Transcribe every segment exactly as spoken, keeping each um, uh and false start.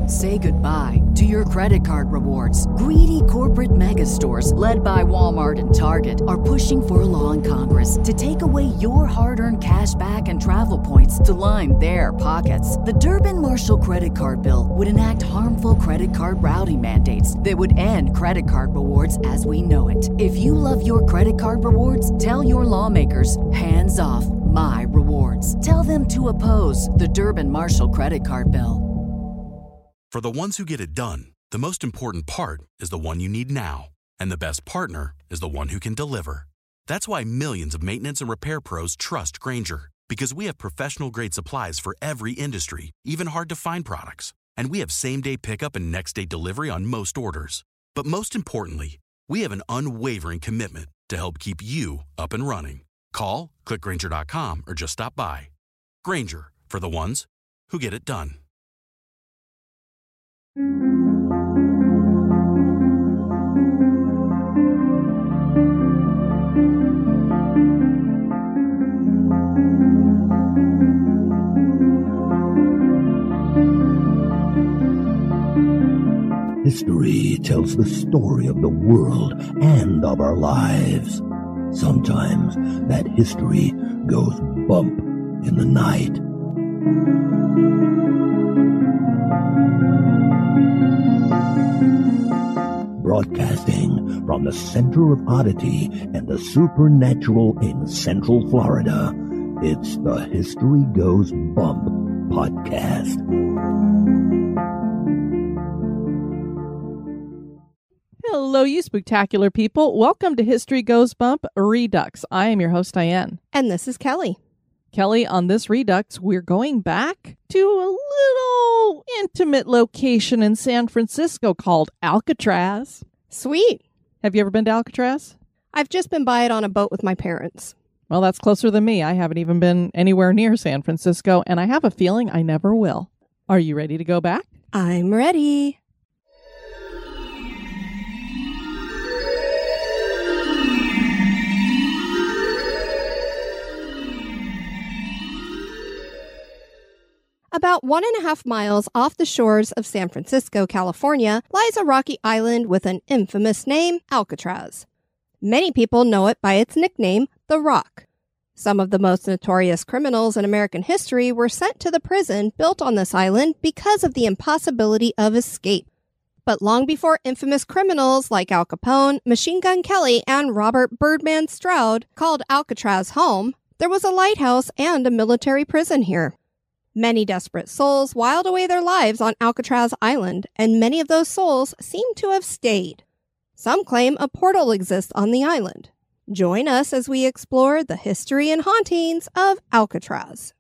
Say goodbye to your credit card rewards. Greedy corporate mega stores, led by Walmart and Target, are pushing for a law in Congress to take away your hard-earned cash back and travel points to line their pockets. The Durbin-Marshall credit card bill would enact harmful credit card routing mandates that would end credit card rewards as we know it. If you love your credit card rewards, tell your lawmakers, hands off my rewards. Tell them to oppose the Durbin-Marshall credit card bill. For the ones who get it done, the most important part is the one you need now. And the best partner is the one who can deliver. That's why millions of maintenance and repair pros trust Grainger, because we have professional-grade supplies for every industry, even hard-to-find products. And we have same-day pickup and next-day delivery on most orders. But most importantly, we have an unwavering commitment to help keep you up and running. Call, click Grainger dot com, or just stop by. Grainger, for the ones who get it done. History tells the story of the world and of our lives. Sometimes that history goes bump in the night. Broadcasting from the center of oddity and the supernatural in Central Florida, it's the History Goes Bump podcast. Hello, you spectacular people. Welcome to History Goes Bump Redux. I am your host, Diane. And this is Kelly. Kelly, on this Redux, we're going back to a little intimate location in San Francisco called Alcatraz. Sweet. Have you ever been to Alcatraz? I've just been by it on a boat with my parents. Well, that's closer than me. I haven't even been anywhere near San Francisco, and I have a feeling I never will. Are you ready to go back? I'm ready. About one and a half miles off the shores of San Francisco, California, lies a rocky island with an infamous name, Alcatraz. Many people know it by its nickname, The Rock. Some of the most notorious criminals in American history were sent to the prison built on this island because of the impossibility of escape. But long before infamous criminals like Al Capone, Machine Gun Kelly, and Robert Birdman Stroud called Alcatraz home, there was a lighthouse and a military prison here. Many desperate souls whiled away their lives on Alcatraz Island, and many of those souls seem to have stayed. Some claim a portal exists on the island. Join us as we explore the history and hauntings of Alcatraz.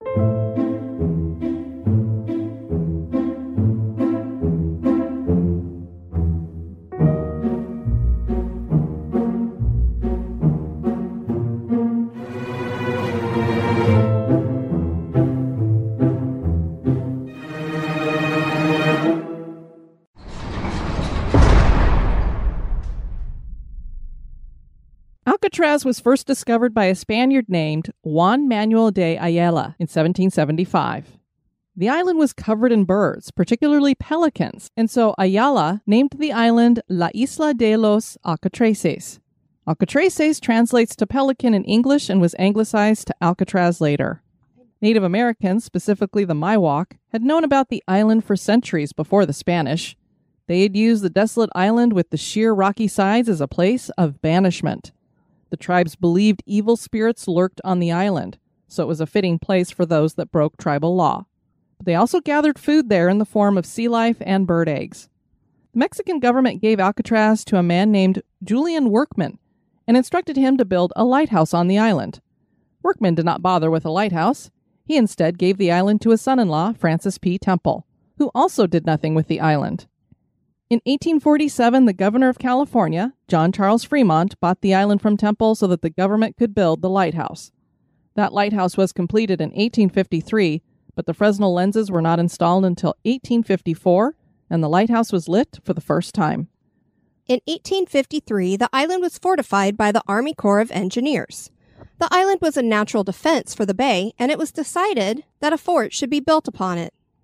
Alcatraz was first discovered by a Spaniard named Juan Manuel de Ayala in seventeen seventy-five. The island was covered in birds, particularly pelicans, and so Ayala named the island La Isla de los Alcatraces. Alcatraces translates to pelican in English and was anglicized to Alcatraz later. Native Americans, specifically the Miwok, had known about the island for centuries before the Spanish. They had used the desolate island with the sheer rocky sides as a place of banishment. The tribes believed evil spirits lurked on the island, so it was a fitting place for those that broke tribal law. But they also gathered food there in the form of sea life and bird eggs. The Mexican government gave Alcatraz to a man named Julian Workman and instructed him to build a lighthouse on the island. Workman did not bother with a lighthouse. He instead gave the island to his son-in-law, Francis P. Temple, who also did nothing with the island. In eighteen forty-seven, the governor of California, John Charles Fremont, bought the island from Temple so that the government could build the lighthouse. That lighthouse was completed in eighteen fifty-three, but the Fresnel lenses were not installed until eighteen fifty-four, and the lighthouse was lit for the first time. In eighteen fifty-three, the island was fortified by the Army Corps of Engineers. The island was a natural defense for the bay, and it was decided that a fort should be built upon it.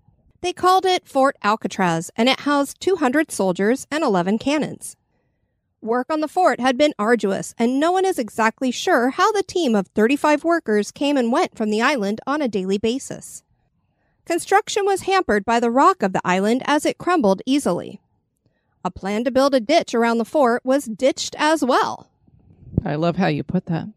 They called it Fort Alcatraz, and it housed two hundred soldiers and eleven cannons. Work on the fort had been arduous, and no one is exactly sure how the team of thirty-five workers came and went from the island on a daily basis. Construction was hampered by the rock of the island as it crumbled easily. A plan to build a ditch around the fort was ditched as well. I love how you put that.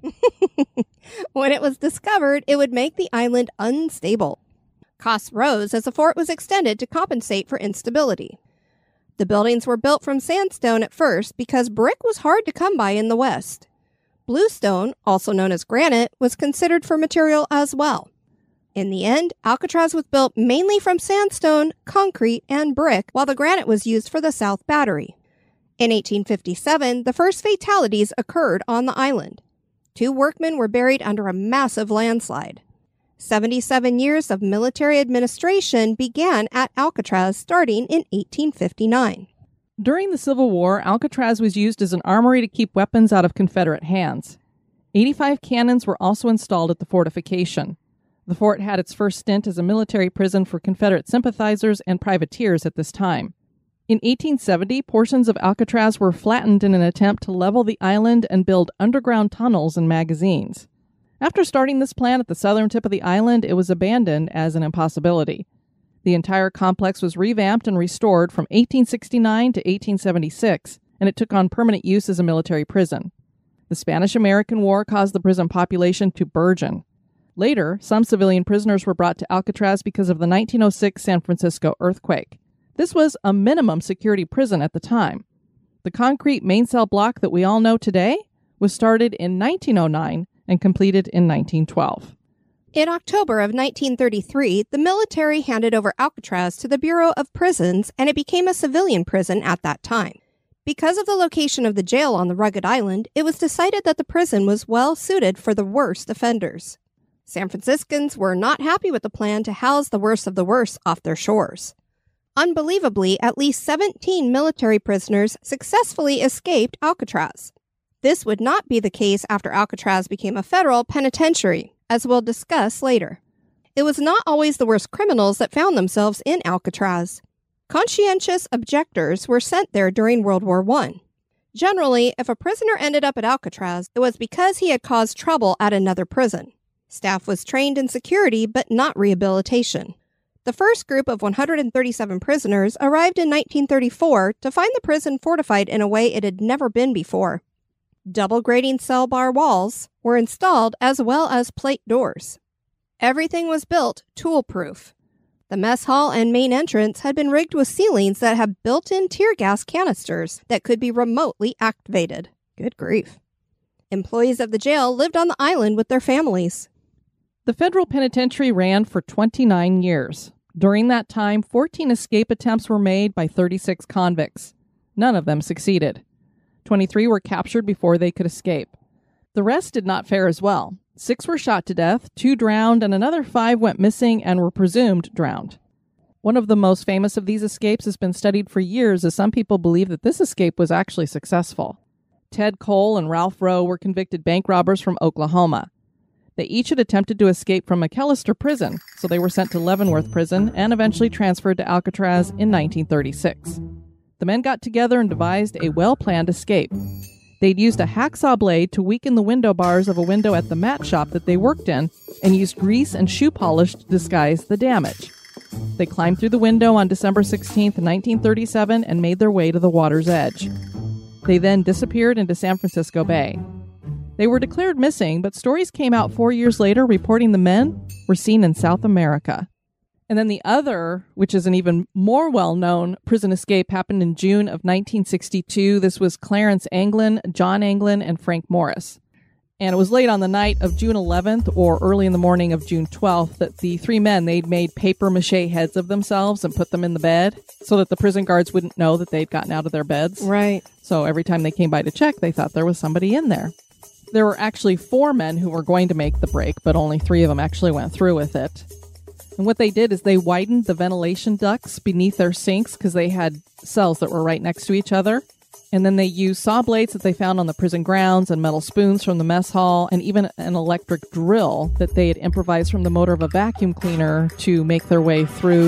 When it was discovered, it would make the island unstable. Costs rose as the fort was extended to compensate for instability. The buildings were built from sandstone at first because brick was hard to come by in the West. Bluestone, also known as granite, was considered for material as well. In the end, Alcatraz was built mainly from sandstone, concrete, and brick, while the granite was used for the South Battery. In eighteen fifty-seven, the first fatalities occurred on the island. Two workmen were buried under a massive landslide. seventy-seven years of military administration began at Alcatraz starting in eighteen fifty-nine. During the Civil War, Alcatraz was used as an armory to keep weapons out of Confederate hands. eighty-five cannons were also installed at the fortification. The fort had its first stint as a military prison for Confederate sympathizers and privateers at this time. In eighteen seventy, portions of Alcatraz were flattened in an attempt to level the island and build underground tunnels and magazines. After starting this plan at the southern tip of the island, it was abandoned as an impossibility. The entire complex was revamped and restored from eighteen sixty-nine to eighteen seventy-six, and it took on permanent use as a military prison. The Spanish-American War caused the prison population to burgeon. Later, some civilian prisoners were brought to Alcatraz because of the nineteen oh six San Francisco earthquake. This was a minimum security prison at the time. The concrete main cell block that we all know today was started in nineteen oh nine and completed in nineteen twelve. In October of nineteen thirty-three, the military handed over Alcatraz to the Bureau of Prisons, and it became a civilian prison at that time. Because of the location of the jail on the rugged island, it was decided that the prison was well suited for the worst offenders. San Franciscans were not happy with the plan to house the worst of the worst off their shores. Unbelievably, at least seventeen military prisoners successfully escaped Alcatraz. This would not be the case after Alcatraz became a federal penitentiary, as we'll discuss later. It was not always the worst criminals that found themselves in Alcatraz. Conscientious objectors were sent there during World War One. Generally, if a prisoner ended up at Alcatraz, it was because he had caused trouble at another prison. Staff was trained in security, but not rehabilitation. The first group of one hundred thirty-seven prisoners arrived in nineteen thirty-four to find the prison fortified in a way it had never been before. Double grating cell bar walls were installed as well as plate doors. Everything was built tool-proof. The mess hall and main entrance had been rigged with ceilings that had built-in tear gas canisters that could be remotely activated. Good grief. Employees of the jail lived on the island with their families. The federal penitentiary ran for twenty-nine years. During that time, fourteen escape attempts were made by thirty-six convicts. None of them succeeded. twenty-three were captured before they could escape. The rest did not fare as well. Six were shot to death, two drowned, and another five went missing and were presumed drowned. One of the most famous of these escapes has been studied for years, as some people believe that this escape was actually successful. Ted Cole and Ralph Rowe were convicted bank robbers from Oklahoma. They each had attempted to escape from McAllister Prison, so they were sent to Leavenworth Prison and eventually transferred to Alcatraz in nineteen thirty-six. The men got together and devised a well-planned escape. They'd used a hacksaw blade to weaken the window bars of a window at the mat shop that they worked in and used grease and shoe polish to disguise the damage. They climbed through the window on December sixteenth, nineteen thirty-seven and made their way to the water's edge. They then disappeared into San Francisco Bay. They were declared missing, but stories came out four years later reporting the men were seen in South America. And then the other, which is an even more well-known prison escape, happened in June of nineteen sixty-two. This was Clarence Anglin, John Anglin, and Frank Morris. And it was late on the night of June eleventh or early in the morning of June twelfth that the three men, they'd made papier-mâché heads of themselves and put them in the bed so that the prison guards wouldn't know that they'd gotten out of their beds. Right. So every time they came by to check, they thought there was somebody in there. There were actually four men who were going to make the break, but only three of them actually went through with it. And what they did is they widened the ventilation ducts beneath their sinks because they had cells that were right next to each other. And then they used saw blades that they found on the prison grounds and metal spoons from the mess hall and even an electric drill that they had improvised from the motor of a vacuum cleaner to make their way through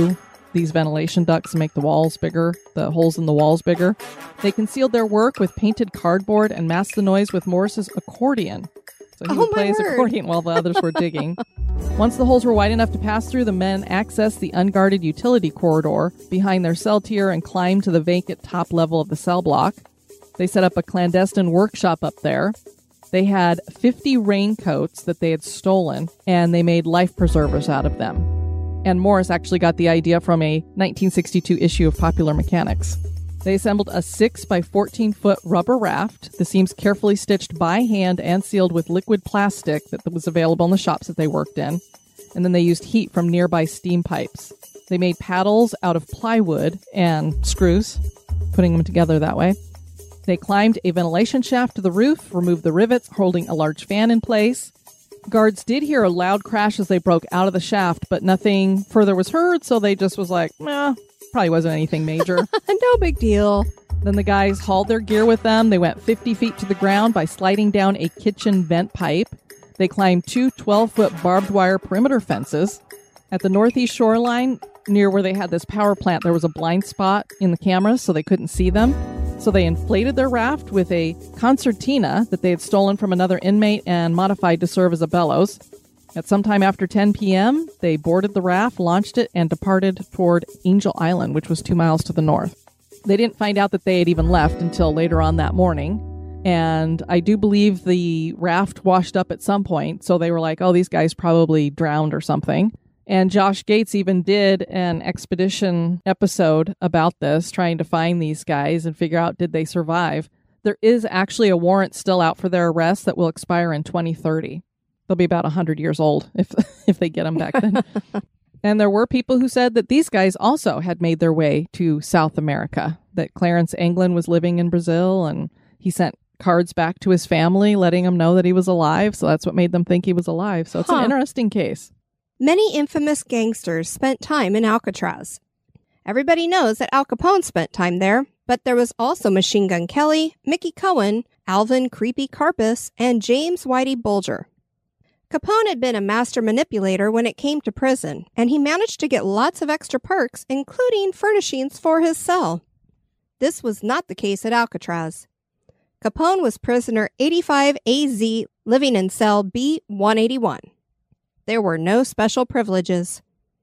these ventilation ducts to make the walls bigger, the holes in the walls bigger. They concealed their work with painted cardboard and masked the noise with Morris's accordion. So he Oh, would my play his word. accordion while the others were digging. Once the holes were wide enough to pass through, the men accessed the unguarded utility corridor behind their cell tier and climbed to the vacant top level of the cell block. They set up a clandestine workshop up there. They had fifty raincoats that they had stolen, and they made life preservers out of them. And Morris actually got the idea from a nineteen sixty-two issue of Popular Mechanics. They assembled a six by fourteen foot rubber raft, the seams carefully stitched by hand and sealed with liquid plastic that was available in the shops that they worked in. And then they used heat from nearby steam pipes. They made paddles out of plywood and screws, putting them together that way. They climbed a ventilation shaft to the roof, removed the rivets, holding a large fan in place. Guards did hear a loud crash as they broke out of the shaft, but nothing further was heard, so they just was like, meh, probably wasn't anything major. No big deal. Then the guys hauled their gear with them. They went fifty feet to the ground by sliding down a kitchen vent pipe. They climbed two twelve-foot barbed wire perimeter fences. At the northeast shoreline, near where they had this power plant, there was a blind spot in the cameras, so they couldn't see them. So they inflated their raft with a concertina that they had stolen from another inmate and modified to serve as a bellows. At some time after ten p.m., they boarded the raft, launched it, and departed toward Angel Island, which was two miles to the north. They didn't find out that they had even left until later on that morning. And I do believe the raft washed up at some point, so they were like, oh, these guys probably drowned or something. And Josh Gates even did an expedition episode about this, trying to find these guys and figure out, did they survive? There is actually a warrant still out for their arrest that will expire in twenty thirty. They'll be about one hundred years old if if they get them back then. And there were people who said that these guys also had made their way to South America, that Clarence Anglin was living in Brazil, and he sent cards back to his family letting them know that he was alive. So that's what made them think he was alive. So it's Huh. an interesting case. Many infamous gangsters spent time in Alcatraz. Everybody knows that Al Capone spent time there, but there was also Machine Gun Kelly, Mickey Cohen, Alvin Creepy Karpis, and James Whitey Bulger. Capone had been a master manipulator when it came to prison, and he managed to get lots of extra perks, including furnishings for his cell. This was not the case at Alcatraz. Capone was prisoner eighty-five A Z, living in cell B one eighty-one. There were no special privileges.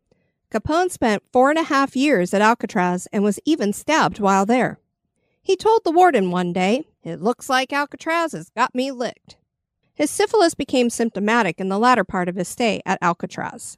Capone spent four and a half years at Alcatraz and was even stabbed while there. He told the warden one day, "It looks like Alcatraz has got me licked." His syphilis became symptomatic in the latter part of his stay at Alcatraz.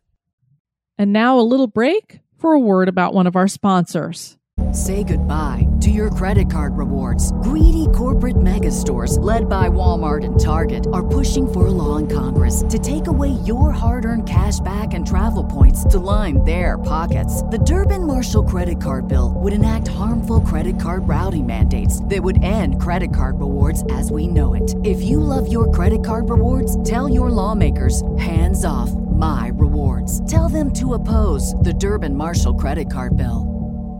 And now a little break for a word about one of our sponsors. Say goodbye to your credit card rewards. Greedy corporate mega stores, led by Walmart and Target, are pushing for a law in Congress to take away your hard-earned cash back and travel points to line their pockets. The Durbin-Marshall credit card bill would enact harmful credit card routing mandates that would end credit card rewards as we know it. If you love your credit card rewards, tell your lawmakers, hands off my rewards. Tell them to oppose the Durbin-Marshall credit card bill.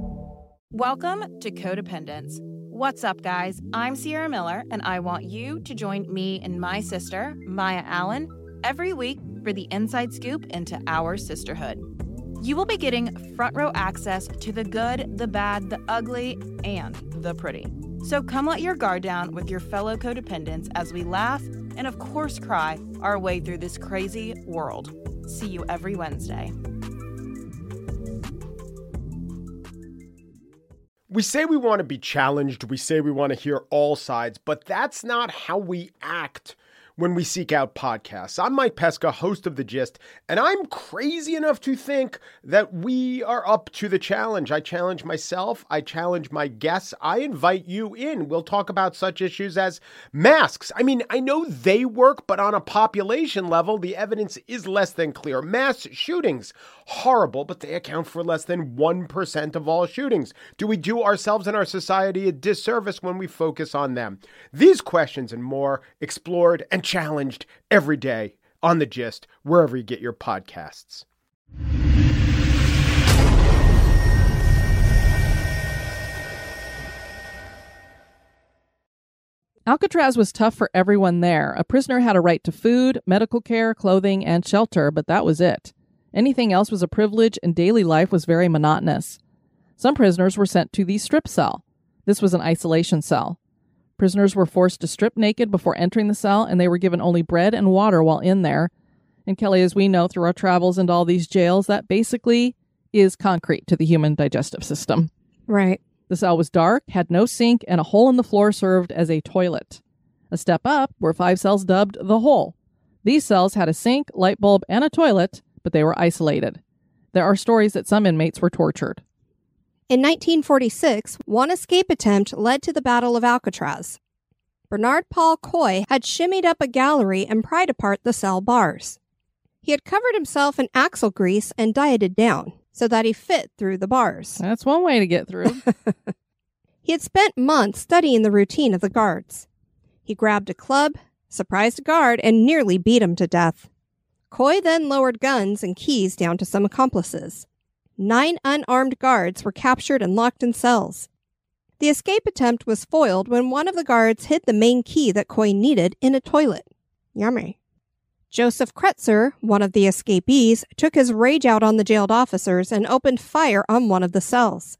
Welcome to Codependence. What's up, guys? I'm Sierra Miller, and I want you to join me and my sister, Maya Allen, every week for the inside scoop into our sisterhood. You will be getting front row access to the good, the bad, the ugly, and the pretty. So come let your guard down with your fellow codependents as we laugh and, of course, cry our way through this crazy world. See you every Wednesday. We say we want to be challenged, we say we want to hear all sides, but that's not how we act when we seek out podcasts. I'm Mike Pesca, host of The Gist, and I'm crazy enough to think that we are up to the challenge. I challenge myself, I challenge my guests, I invite you in. We'll talk about such issues as masks. I mean, I know they work, but on a population level, the evidence is less than clear. Mass shootings, horrible, but they account for less than one percent of all shootings. Do we do ourselves and our society a disservice when we focus on them? These questions and more explored and challenged every day on The Gist, wherever you get your podcasts. Alcatraz was tough for everyone there. A prisoner had a right to food, medical care, clothing, and shelter, but that was it. Anything else was a privilege, and daily life was very monotonous. Some prisoners were sent to the strip cell. This was an isolation cell. Prisoners were forced to strip naked before entering the cell, and they were given only bread and water while in there. And Kelly, as we know through our travels into all these jails, that basically is concrete to the human digestive system. Right. The cell was dark, had no sink, and a hole in the floor served as a toilet. A step up were five cells dubbed the Hole. These cells had a sink, light bulb, and a toilet, but they were isolated. There are stories that some inmates were tortured. In nineteen forty-six, one escape attempt led to the Battle of Alcatraz. Bernard Paul Coy had shimmied up a gallery and pried apart the cell bars. He had covered himself in axle grease and dieted down so that he fit through the bars. That's one way to get through. He had spent months studying the routine of the guards. He grabbed a club, surprised a guard, and nearly beat him to death. Coy then lowered guns and keys down to some accomplices. Nine unarmed guards were captured and locked in cells. The escape attempt was foiled when one of the guards hid the main key that Coy needed in a toilet. Yummy. Joseph Kretzer, one of the escapees, took his rage out on the jailed officers and opened fire on one of the cells.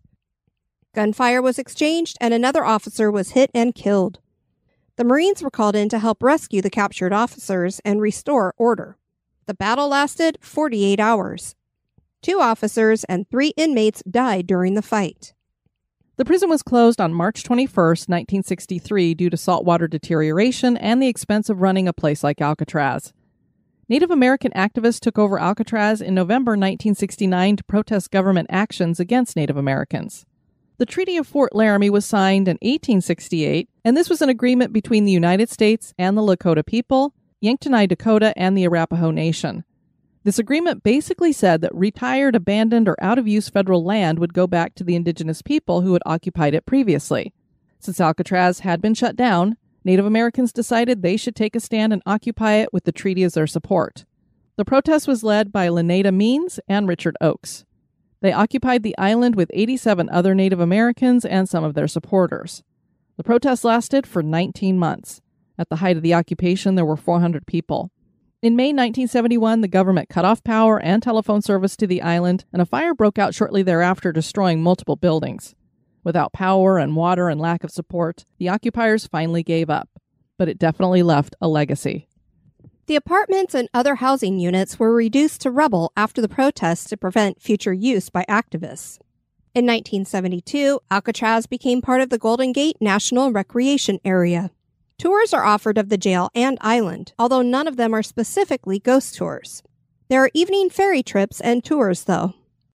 Gunfire was exchanged and another officer was hit and killed. The Marines were called in to help rescue the captured officers and restore order. The battle lasted forty-eight hours. Two officers and three inmates died during the fight. The prison was closed on March twenty-first, nineteen sixty-three due to saltwater deterioration and the expense of running a place like Alcatraz. Native American activists took over Alcatraz in November nineteen sixty-nine to protest government actions against Native Americans. The Treaty of Fort Laramie was signed in eighteen sixty-eight, and this was an agreement between the United States and the Lakota people, Yanktonai Dakota, and the Arapaho Nation. This agreement basically said that retired, abandoned, or out-of-use federal land would go back to the indigenous people who had occupied it previously. Since Alcatraz had been shut down, Native Americans decided they should take a stand and occupy it with the treaty as their support. The protest was led by Lenata Means and Richard Oakes. They occupied the island with eighty-seven other Native Americans and some of their supporters. The protest lasted for nineteen months. At the height of the occupation, there were four hundred people. In May nineteen seventy-one, the government cut off power and telephone service to the island, and a fire broke out shortly thereafter, destroying multiple buildings. Without power and water and lack of support, the occupiers finally gave up. But it definitely left a legacy. The apartments and other housing units were reduced to rubble after the protests to prevent future use by activists. In nineteen seventy-two, Alcatraz became part of the Golden Gate National Recreation Area. Tours are offered of the jail and island, although none of them are specifically ghost tours. There are evening ferry trips and tours, though.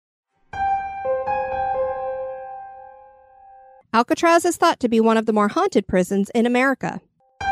Alcatraz is thought to be one of the more haunted prisons in America.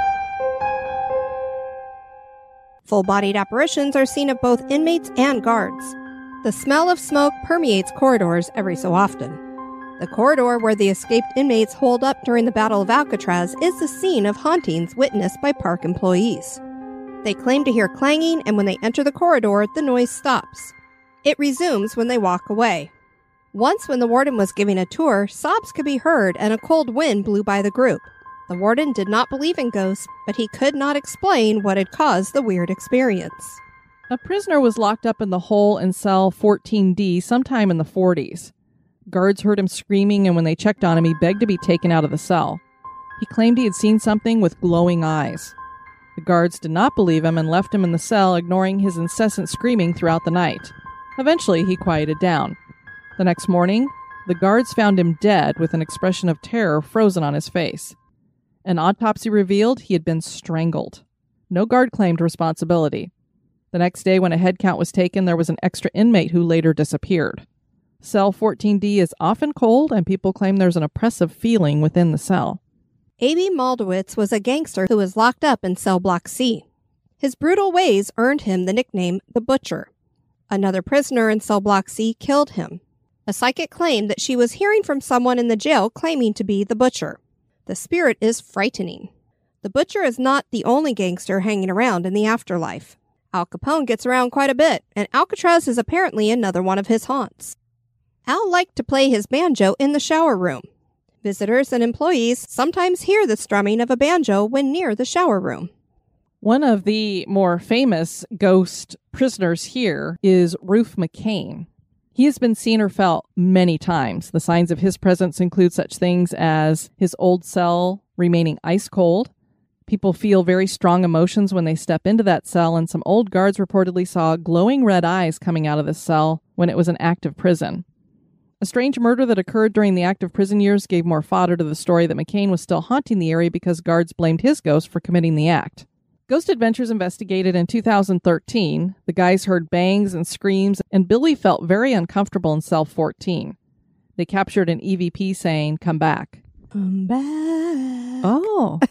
Full-bodied apparitions are seen of both inmates and guards. The smell of smoke permeates corridors every so often. The corridor where the escaped inmates holed up during the Battle of Alcatraz is the scene of hauntings witnessed by park employees. They claim to hear clanging, and when they enter the corridor, the noise stops. It resumes when they walk away. Once, when the warden was giving a tour, sobs could be heard and a cold wind blew by the group. The warden did not believe in ghosts, but he could not explain what had caused the weird experience. A prisoner was locked up in the hole in cell fourteen D sometime in the forties. Guards heard him screaming, and when they checked on him, he begged to be taken out of the cell. He claimed he had seen something with glowing eyes. The guards did not believe him and left him in the cell, ignoring his incessant screaming throughout the night. Eventually, he quieted down. The next morning, the guards found him dead with an expression of terror frozen on his face. An autopsy revealed he had been strangled. No guard claimed responsibility. The next day, when a head count was taken, there was an extra inmate who later disappeared. Cell fourteen D is often cold, and people claim there's an oppressive feeling within the cell. A B Moldowitz was a gangster who was locked up in cell block C. His brutal ways earned him the nickname the Butcher. Another prisoner in cell block C killed him. A psychic claimed that she was hearing from someone in the jail claiming to be the Butcher. The spirit is frightening. The Butcher is not the only gangster hanging around in the afterlife. Al Capone gets around quite a bit, and Alcatraz is apparently another one of his haunts. Al liked to play his banjo in the shower room. Visitors and employees sometimes hear the strumming of a banjo when near the shower room. One of the more famous ghost prisoners here is Ruth McCain. He has been seen or felt many times. The signs of his presence include such things as his old cell remaining ice cold. People feel very strong emotions when they step into that cell, and some old guards reportedly saw glowing red eyes coming out of the cell when it was an active prison. A strange murder that occurred during the active prison years gave more fodder to the story that McCain was still haunting the area because guards blamed his ghost for committing the act. Ghost Adventures investigated in two thousand thirteen. The guys heard bangs and screams, and Billy felt very uncomfortable in cell fourteen. They captured an E V P saying, "Come back." Come back. Oh.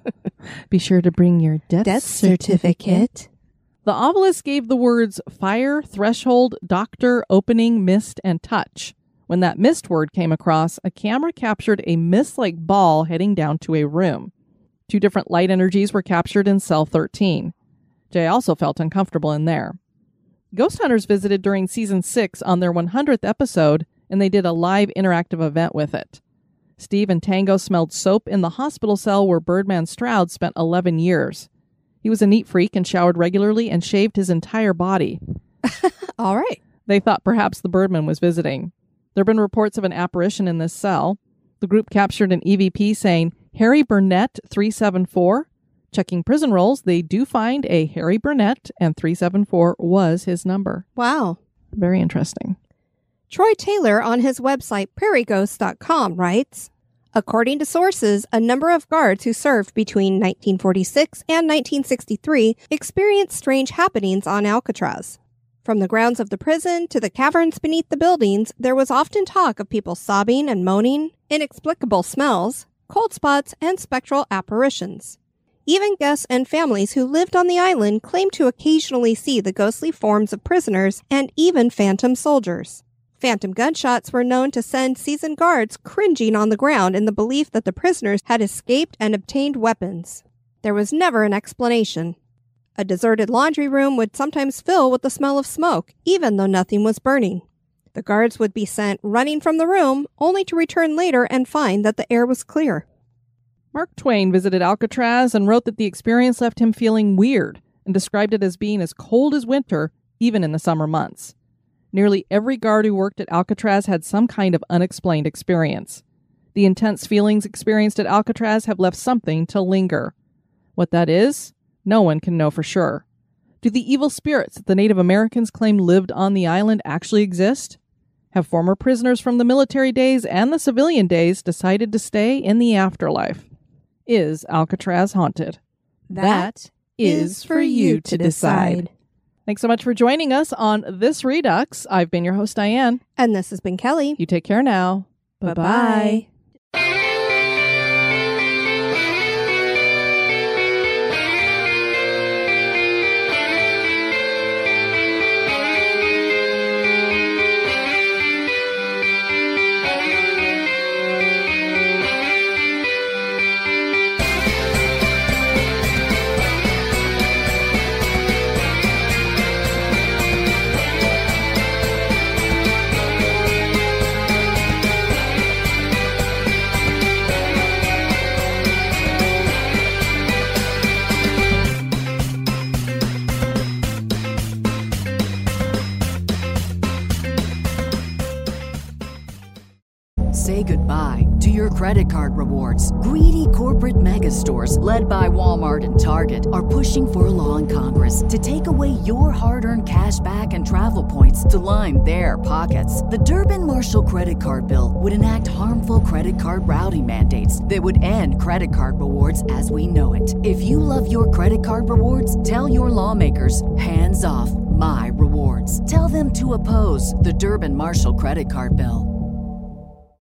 Be sure to bring your death, Death certificate. certificate. The obelisk gave the words fire, threshold, doctor, opening, mist, and touch. When that mist word came across, a camera captured a mist-like ball heading down to a room. Two different light energies were captured in cell thirteen. Jay also felt uncomfortable in there. Ghost Hunters visited during season six on their one hundredth episode, and they did a live interactive event with it. Steve and Tango smelled soap in the hospital cell where Birdman Stroud spent eleven years. He was a neat freak and showered regularly and shaved his entire body. All right. They thought perhaps the Birdman was visiting. There have been reports of an apparition in this cell. The group captured an E V P saying, Harry Burnett three seven four. Checking prison rolls, they do find a Harry Burnett, and three seven four was his number. Wow. Very interesting. Troy Taylor on his website prairie ghost dot com writes, according to sources, a number of guards who served between nineteen forty-six and nineteen sixty-three experienced strange happenings on Alcatraz. From the grounds of the prison to the caverns beneath the buildings, there was often talk of people sobbing and moaning, inexplicable smells, cold spots, and spectral apparitions. Even guests and families who lived on the island claimed to occasionally see the ghostly forms of prisoners and even phantom soldiers. Phantom gunshots were known to send seasoned guards cringing on the ground in the belief that the prisoners had escaped and obtained weapons. There was never an explanation. A deserted laundry room would sometimes fill with the smell of smoke, even though nothing was burning. The guards would be sent running from the room, only to return later and find that the air was clear. Mark Twain visited Alcatraz and wrote that the experience left him feeling weird and described it as being as cold as winter, even in the summer months. Nearly every guard who worked at Alcatraz had some kind of unexplained experience. The intense feelings experienced at Alcatraz have left something to linger. What that is, no one can know for sure. Do the evil spirits that the Native Americans claim lived on the island actually exist? Have former prisoners from the military days and the civilian days decided to stay in the afterlife? Is Alcatraz haunted? That is for you to decide. Thanks so much for joining us on This Redux. I've been your host, Diane. And this has been Kelly. You take care now. Bye-bye. Say goodbye to your credit card rewards. Greedy corporate mega stores, led by Walmart and Target, are pushing for a law in Congress to take away your hard-earned cash back and travel points to line their pockets. The Durbin-Marshall credit card bill would enact harmful credit card routing mandates that would end credit card rewards as we know it. If you love your credit card rewards, tell your lawmakers, hands off my rewards. Tell them to oppose the Durbin-Marshall credit card bill.